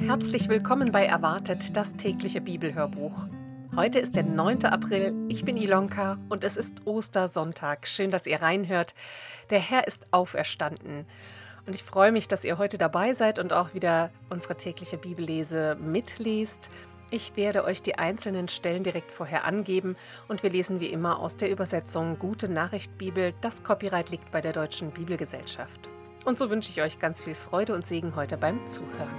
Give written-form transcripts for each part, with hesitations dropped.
Herzlich willkommen bei Erwartet, das tägliche Bibelhörbuch. Heute ist der 9. April, ich bin Ilonka und es ist Ostersonntag. Schön, dass ihr reinhört. Der Herr ist auferstanden. Und ich freue mich, dass ihr heute dabei seid und auch wieder unsere tägliche Bibellese mitlest. Ich werde euch die einzelnen Stellen direkt vorher angeben und wir lesen wie immer aus der Übersetzung Gute Nachricht Bibel. Das Copyright liegt bei der Deutschen Bibelgesellschaft. Und so wünsche ich euch ganz viel Freude und Segen heute beim Zuhören.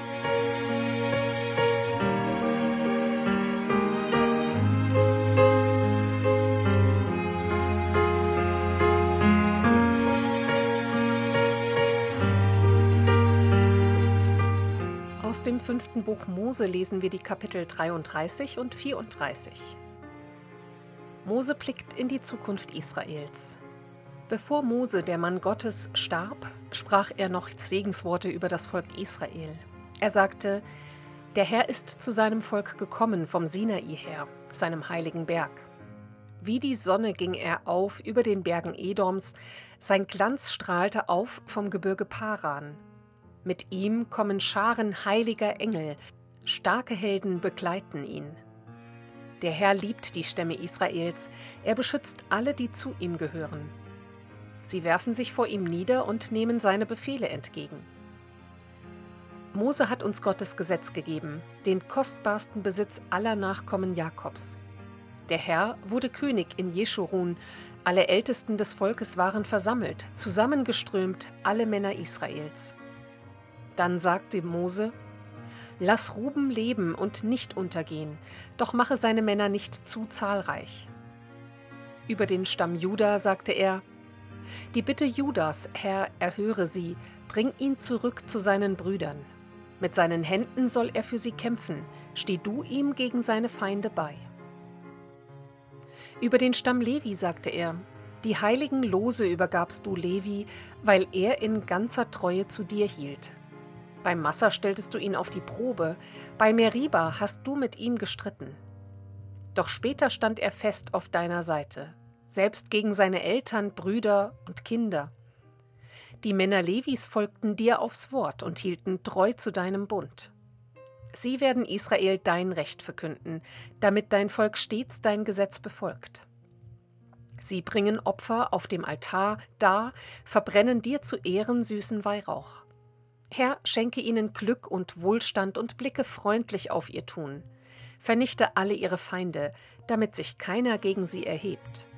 Aus dem 5. Buch Mose lesen wir die Kapitel 33 und 34. Mose blickt in die Zukunft Israels. Bevor Mose, der Mann Gottes, starb, sprach er noch Segensworte über das Volk Israel. Er sagte: Der Herr ist zu seinem Volk gekommen vom Sinai her, seinem heiligen Berg. Wie die Sonne ging er auf über den Bergen Edoms, sein Glanz strahlte auf vom Gebirge Paran. Mit ihm kommen Scharen heiliger Engel, starke Helden begleiten ihn. Der Herr liebt die Stämme Israels, er beschützt alle, die zu ihm gehören. Sie werfen sich vor ihm nieder und nehmen seine Befehle entgegen. Mose hat uns Gottes Gesetz gegeben, den kostbarsten Besitz aller Nachkommen Jakobs. Der Herr wurde König in Jeschurun, alle Ältesten des Volkes waren versammelt, zusammengeströmt alle Männer Israels. Dann sagte Mose: Lass Ruben leben und nicht untergehen, doch mache seine Männer nicht zu zahlreich. Über den Stamm Juda sagte er: Die Bitte Judas, Herr, erhöre sie, bring ihn zurück zu seinen Brüdern. Mit seinen Händen soll er für sie kämpfen, steh du ihm gegen seine Feinde bei. Über den Stamm Levi sagte er: Die heiligen Lose übergabst du Levi, weil er in ganzer Treue zu dir hielt. Beim Massa stelltest du ihn auf die Probe, bei Meriba hast du mit ihm gestritten. Doch später stand er fest auf deiner Seite, selbst gegen seine Eltern, Brüder und Kinder. Die Männer Levis folgten dir aufs Wort und hielten treu zu deinem Bund. Sie werden Israel dein Recht verkünden, damit dein Volk stets dein Gesetz befolgt. Sie bringen Opfer auf dem Altar dar, verbrennen dir zu Ehren süßen Weihrauch. Herr, schenke ihnen Glück und Wohlstand und blicke freundlich auf ihr Tun. Vernichte alle ihre Feinde, damit sich keiner gegen sie erhebt.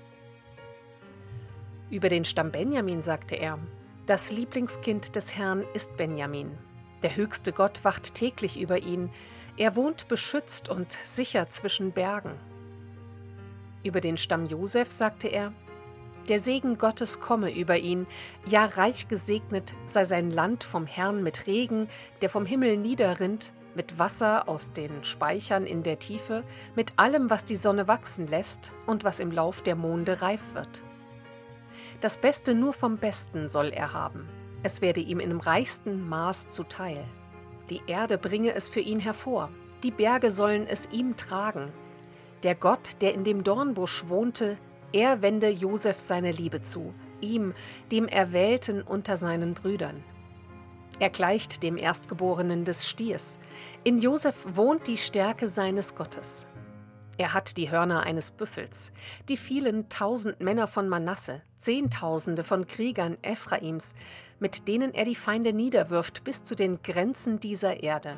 Über den Stamm Benjamin sagte er: Das Lieblingskind des Herrn ist Benjamin. Der höchste Gott wacht täglich über ihn. Er wohnt beschützt und sicher zwischen Bergen. Über den Stamm Josef sagte er: Der Segen Gottes komme über ihn, ja, reich gesegnet sei sein Land vom Herrn mit Regen, der vom Himmel niederrinnt, mit Wasser aus den Speichern in der Tiefe, mit allem, was die Sonne wachsen lässt und was im Lauf der Monde reif wird. Das Beste nur vom Besten soll er haben. Es werde ihm im reichsten Maß zuteil. Die Erde bringe es für ihn hervor, die Berge sollen es ihm tragen. Der Gott, der in dem Dornbusch wohnte, er wende Josef seine Liebe zu, ihm, dem Erwählten unter seinen Brüdern. Er gleicht dem Erstgeborenen des Stiers. In Josef wohnt die Stärke seines Gottes. Er hat die Hörner eines Büffels, die vielen 1000 Männer von Manasse, Zehntausende von Kriegern Ephraims, mit denen er die Feinde niederwirft bis zu den Grenzen dieser Erde.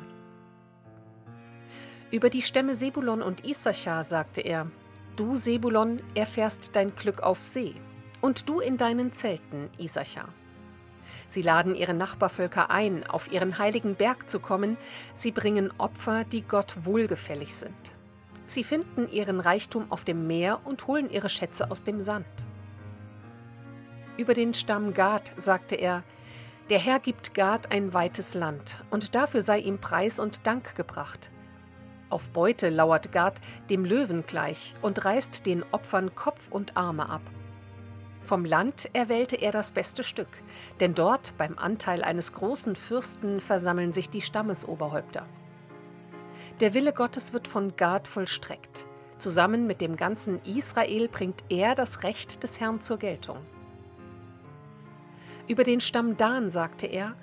Über die Stämme Sebulon und Issachar sagte er: Du, Sebulon, erfährst dein Glück auf See, und du in deinen Zelten, Issachar. Sie laden ihre Nachbarvölker ein, auf ihren heiligen Berg zu kommen, sie bringen Opfer, die Gott wohlgefällig sind. Sie finden ihren Reichtum auf dem Meer und holen ihre Schätze aus dem Sand. Über den Stamm Gad sagte er: Der Herr gibt Gad ein weites Land, und dafür sei ihm Preis und Dank gebracht. Auf Beute lauert Gad dem Löwen gleich und reißt den Opfern Kopf und Arme ab. Vom Land erwählte er das beste Stück, denn dort beim Anteil eines großen Fürsten versammeln sich die Stammesoberhäupter. Der Wille Gottes wird von Gad vollstreckt. Zusammen mit dem ganzen Israel bringt er das Recht des Herrn zur Geltung. Über den Stamm Dan sagte er: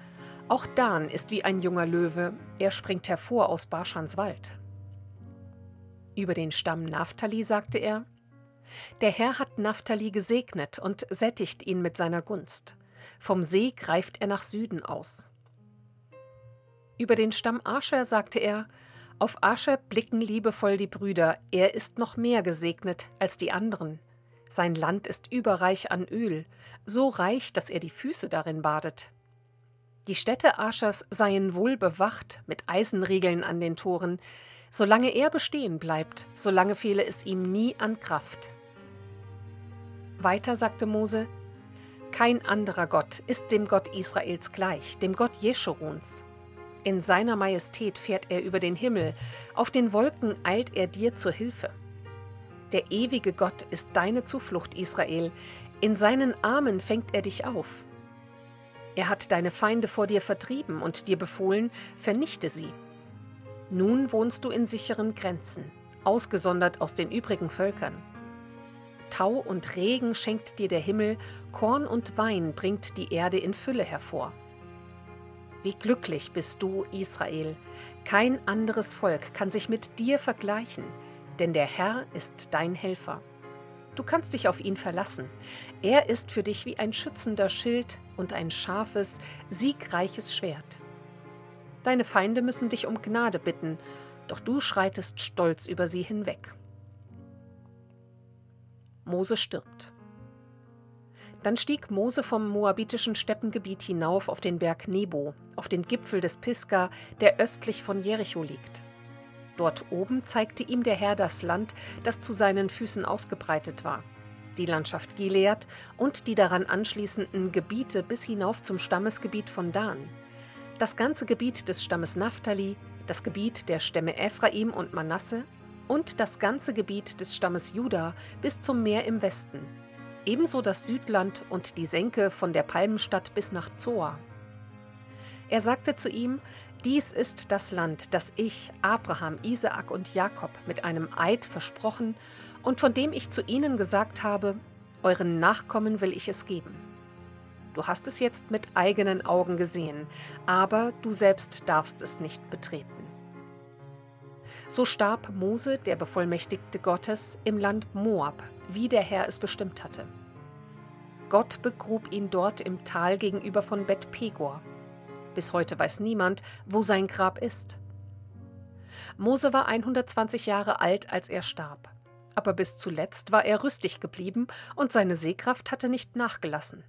Auch Dan ist wie ein junger Löwe, er springt hervor aus Baschans Wald. Über den Stamm Naphtali sagte er: Der Herr hat Naphtali gesegnet und sättigt ihn mit seiner Gunst. Vom See greift er nach Süden aus. Über den Stamm Ascher sagte er: Auf Ascher blicken liebevoll die Brüder, er ist noch mehr gesegnet als die anderen. Sein Land ist überreich an Öl, so reich, dass er die Füße darin badet. Die Städte Aschers seien wohl bewacht mit Eisenriegeln an den Toren. Solange er bestehen bleibt, solange fehle es ihm nie an Kraft. Weiter sagte Mose: Kein anderer Gott ist dem Gott Israels gleich, dem Gott Jeschuruns. In seiner Majestät fährt er über den Himmel, auf den Wolken eilt er dir zur Hilfe. Der ewige Gott ist deine Zuflucht, Israel, in seinen Armen fängt er dich auf. Er hat deine Feinde vor dir vertrieben und dir befohlen, vernichte sie. Nun wohnst du in sicheren Grenzen, ausgesondert aus den übrigen Völkern. Tau und Regen schenkt dir der Himmel, Korn und Wein bringt die Erde in Fülle hervor. Wie glücklich bist du, Israel! Kein anderes Volk kann sich mit dir vergleichen, denn der Herr ist dein Helfer. Du kannst dich auf ihn verlassen. Er ist für dich wie ein schützender Schild und ein scharfes, siegreiches Schwert. Deine Feinde müssen dich um Gnade bitten, doch du schreitest stolz über sie hinweg. Mose stirbt. Dann stieg Mose vom moabitischen Steppengebiet hinauf auf den Berg Nebo, auf den Gipfel des Pisga, der östlich von Jericho liegt. Dort oben zeigte ihm der Herr das Land, das zu seinen Füßen ausgebreitet war, die Landschaft Gilead und die daran anschließenden Gebiete bis hinauf zum Stammesgebiet von Dan, das ganze Gebiet des Stammes Naphtali, das Gebiet der Stämme Ephraim und Manasse und das ganze Gebiet des Stammes Juda bis zum Meer im Westen, ebenso das Südland und die Senke von der Palmenstadt bis nach Zoar. Er sagte zu ihm: Dies ist das Land, das ich, Abraham, Isaak und Jakob mit einem Eid versprochen und von dem ich zu ihnen gesagt habe, euren Nachkommen will ich es geben. Du hast es jetzt mit eigenen Augen gesehen, aber du selbst darfst es nicht betreten. So starb Mose, der Bevollmächtigte Gottes, im Land Moab, wie der Herr es bestimmt hatte. Gott begrub ihn dort im Tal gegenüber von Bet Pegor. Bis heute weiß niemand, wo sein Grab ist. Mose war 120 Jahre alt, als er starb. Aber bis zuletzt war er rüstig geblieben und seine Sehkraft hatte nicht nachgelassen.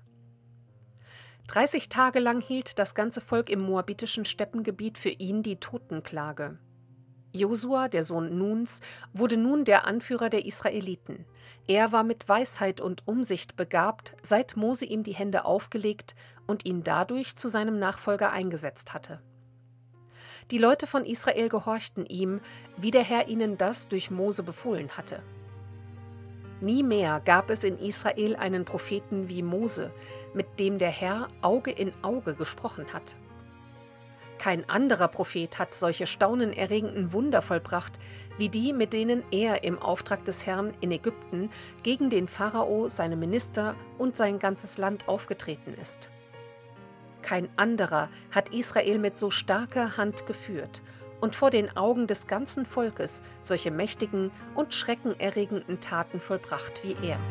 30 Tage lang hielt das ganze Volk im moabitischen Steppengebiet für ihn die Totenklage. Josua, der Sohn Nuns, wurde nun der Anführer der Israeliten. Er war mit Weisheit und Umsicht begabt, seit Mose ihm die Hände aufgelegt und ihn dadurch zu seinem Nachfolger eingesetzt hatte. Die Leute von Israel gehorchten ihm, wie der Herr ihnen das durch Mose befohlen hatte. Nie mehr gab es in Israel einen Propheten wie Mose, mit dem der Herr Auge in Auge gesprochen hat. Kein anderer Prophet hat solche staunenerregenden Wunder vollbracht, wie die, mit denen er im Auftrag des Herrn in Ägypten gegen den Pharao, seine Minister und sein ganzes Land aufgetreten ist. Kein anderer hat Israel mit so starker Hand geführt und vor den Augen des ganzen Volkes solche mächtigen und schreckenerregenden Taten vollbracht wie er.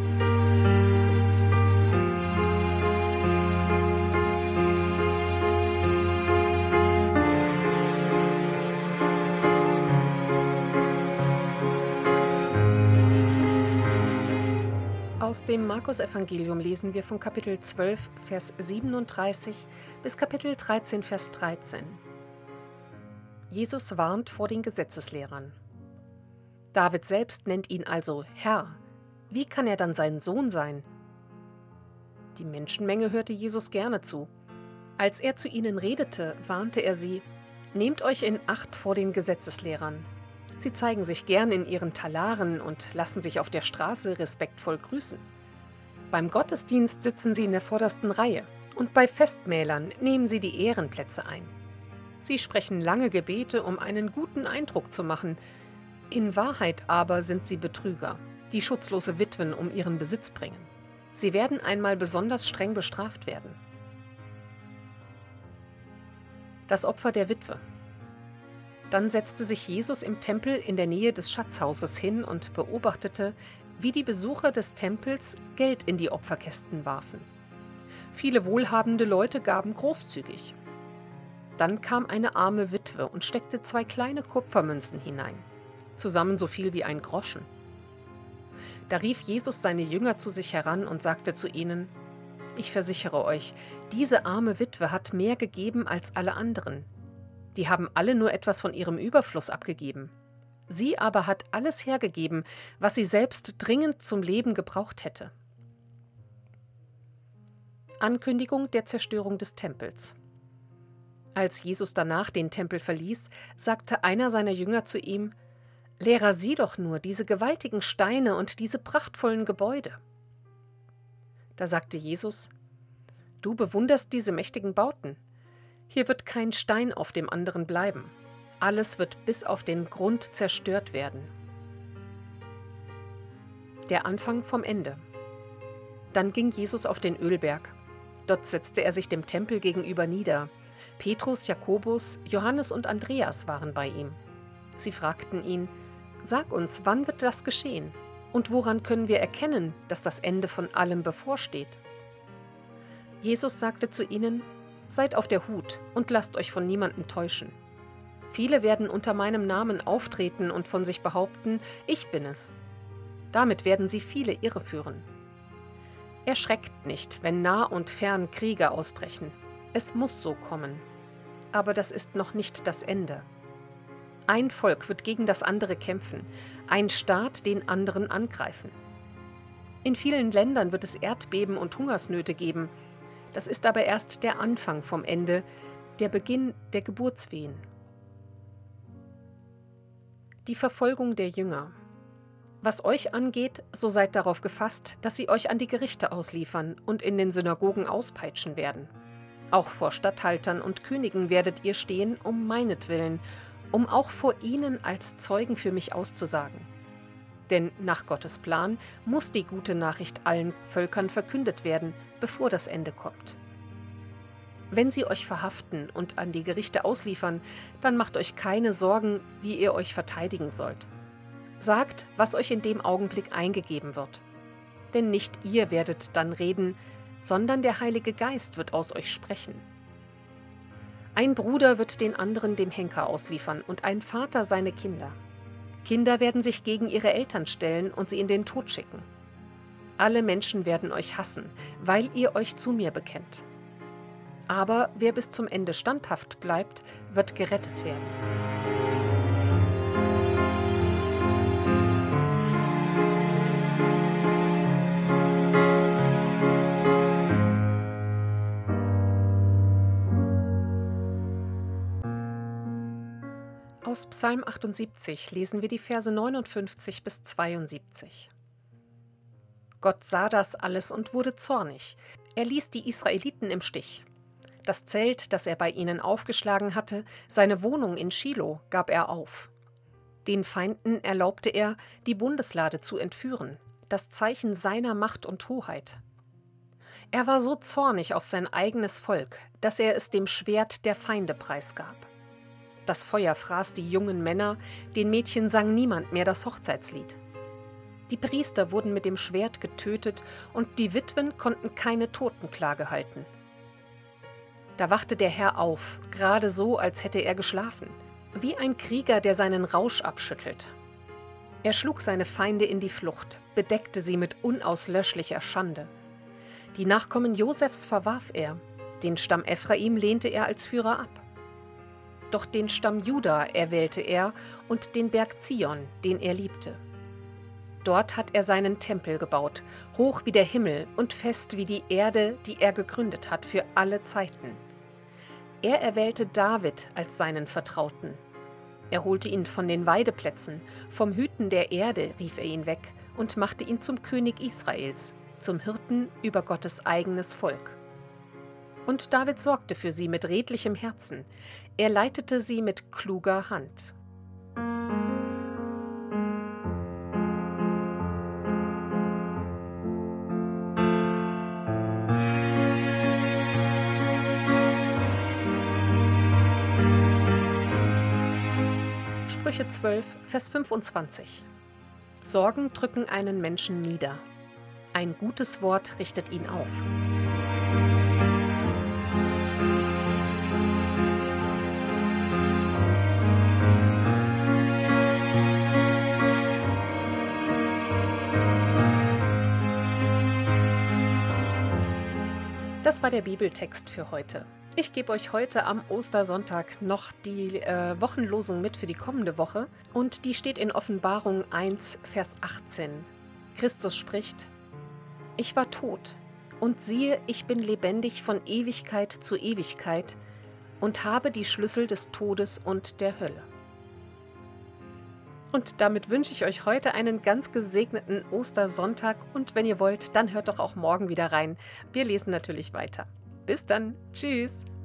Aus dem Markus-Evangelium lesen wir von Kapitel 12, Vers 37 bis Kapitel 13, Vers 13. Jesus warnt vor den Gesetzeslehrern. David selbst nennt ihn also Herr. Wie kann er dann sein Sohn sein? Die Menschenmenge hörte Jesus gerne zu. Als er zu ihnen redete, warnte er sie: Nehmt euch in Acht vor den Gesetzeslehrern. Sie zeigen sich gern in ihren Talaren und lassen sich auf der Straße respektvoll grüßen. Beim Gottesdienst sitzen sie in der vordersten Reihe und bei Festmählern nehmen sie die Ehrenplätze ein. Sie sprechen lange Gebete, um einen guten Eindruck zu machen. In Wahrheit aber sind sie Betrüger, die schutzlose Witwen um ihren Besitz bringen. Sie werden einmal besonders streng bestraft werden. Das Opfer der Witwe. Dann setzte sich Jesus im Tempel in der Nähe des Schatzhauses hin und beobachtete, wie die Besucher des Tempels Geld in die Opferkästen warfen. Viele wohlhabende Leute gaben großzügig. Dann kam eine arme Witwe und steckte 2 kleine Kupfermünzen hinein, zusammen so viel wie ein Groschen. Da rief Jesus seine Jünger zu sich heran und sagte zu ihnen: Ich versichere euch, diese arme Witwe hat mehr gegeben als alle anderen. Die haben alle nur etwas von ihrem Überfluss abgegeben. Sie aber hat alles hergegeben, was sie selbst dringend zum Leben gebraucht hätte. Ankündigung der Zerstörung des Tempels. Als Jesus danach den Tempel verließ, sagte einer seiner Jünger zu ihm: Lehrer, sieh doch nur diese gewaltigen Steine und diese prachtvollen Gebäude. Da sagte Jesus: Du bewunderst diese mächtigen Bauten. Hier wird kein Stein auf dem anderen bleiben. Alles wird bis auf den Grund zerstört werden. Der Anfang vom Ende. Dann ging Jesus auf den Ölberg. Dort setzte er sich dem Tempel gegenüber nieder. Petrus, Jakobus, Johannes und Andreas waren bei ihm. Sie fragten ihn: Sag uns, wann wird das geschehen? Und woran können wir erkennen, dass das Ende von allem bevorsteht? Jesus sagte zu ihnen: Seid auf der Hut und lasst euch von niemandem täuschen. Viele werden unter meinem Namen auftreten und von sich behaupten, ich bin es. Damit werden sie viele irreführen. Erschreckt nicht, wenn nah und fern Kriege ausbrechen. Es muss so kommen. Aber das ist noch nicht das Ende. Ein Volk wird gegen das andere kämpfen, ein Staat den anderen angreifen. In vielen Ländern wird es Erdbeben und Hungersnöte geben. Das ist aber erst der Anfang vom Ende, der Beginn der Geburtswehen. Die Verfolgung der Jünger. Was euch angeht, so seid darauf gefasst, dass sie euch an die Gerichte ausliefern und in den Synagogen auspeitschen werden. Auch vor Statthaltern und Königen werdet ihr stehen, um meinetwillen, um auch vor ihnen als Zeugen für mich auszusagen. Denn nach Gottes Plan muss die gute Nachricht allen Völkern verkündet werden, bevor das Ende kommt. Wenn sie euch verhaften und an die Gerichte ausliefern, dann macht euch keine Sorgen, wie ihr euch verteidigen sollt. Sagt, was euch in dem Augenblick eingegeben wird. Denn nicht ihr werdet dann reden, sondern der Heilige Geist wird aus euch sprechen. Ein Bruder wird den anderen dem Henker ausliefern und ein Vater seine Kinder. Kinder werden sich gegen ihre Eltern stellen und sie in den Tod schicken. Alle Menschen werden euch hassen, weil ihr euch zu mir bekennt. Aber wer bis zum Ende standhaft bleibt, wird gerettet werden. Aus Psalm 78 lesen wir die Verse 59 bis 72. Gott sah das alles und wurde zornig. Er ließ die Israeliten im Stich. Das Zelt, das er bei ihnen aufgeschlagen hatte, seine Wohnung in Schilo, gab er auf. Den Feinden erlaubte er, die Bundeslade zu entführen, das Zeichen seiner Macht und Hoheit. Er war so zornig auf sein eigenes Volk, dass er es dem Schwert der Feinde preisgab. Das Feuer fraß die jungen Männer, den Mädchen sang niemand mehr das Hochzeitslied. Die Priester wurden mit dem Schwert getötet und die Witwen konnten keine Totenklage halten. Da wachte der Herr auf, gerade so, als hätte er geschlafen, wie ein Krieger, der seinen Rausch abschüttelt. Er schlug seine Feinde in die Flucht, bedeckte sie mit unauslöschlicher Schande. Die Nachkommen Josefs verwarf er, den Stamm Ephraim lehnte er als Führer ab. Doch den Stamm Juda erwählte er und den Berg Zion, den er liebte. Dort hat er seinen Tempel gebaut, hoch wie der Himmel und fest wie die Erde, die er gegründet hat für alle Zeiten. Er erwählte David als seinen Vertrauten. Er holte ihn von den Weideplätzen, vom Hüten der Erde rief er ihn weg und machte ihn zum König Israels, zum Hirten über Gottes eigenes Volk. Und David sorgte für sie mit redlichem Herzen. Er leitete sie mit kluger Hand. Sprüche 12, Vers 25. Sorgen drücken einen Menschen nieder. Ein gutes Wort richtet ihn auf. Das war der Bibeltext für heute. Ich gebe euch heute am Ostersonntag noch die Wochenlosung mit für die kommende Woche und die steht in Offenbarung 1, Vers 18. Christus spricht: Ich war tot und siehe, ich bin lebendig von Ewigkeit zu Ewigkeit und habe die Schlüssel des Todes und der Hölle. Und damit wünsche ich euch heute einen ganz gesegneten Ostersonntag und wenn ihr wollt, dann hört doch auch morgen wieder rein. Wir lesen natürlich weiter. Bis dann. Tschüss.